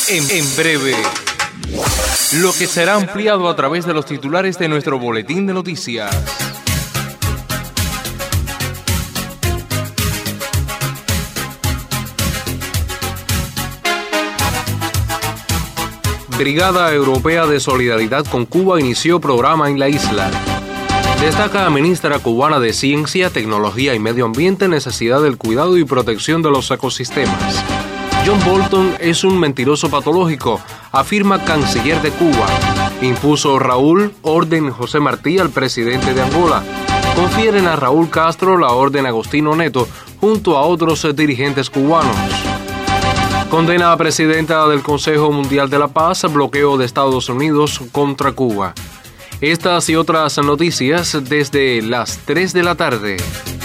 En breve, lo que será ampliado a través de los titulares de nuestro boletín de noticias. Brigada Europea de Solidaridad con Cuba inició programa en la isla. Destaca ministra cubana de Ciencia, Tecnología y Medio Ambiente necesidad del cuidado y protección de los ecosistemas. John Bolton es un mentiroso patológico, afirma canciller de Cuba. Impuso Raúl Orden José Martí al presidente de Angola. Confieren a Raúl Castro la Orden Agostino Neto junto a otros dirigentes cubanos. Condena a presidenta del Consejo Mundial de la Paz bloqueo de Estados Unidos contra Cuba. Estas y otras noticias desde las 3 de la tarde.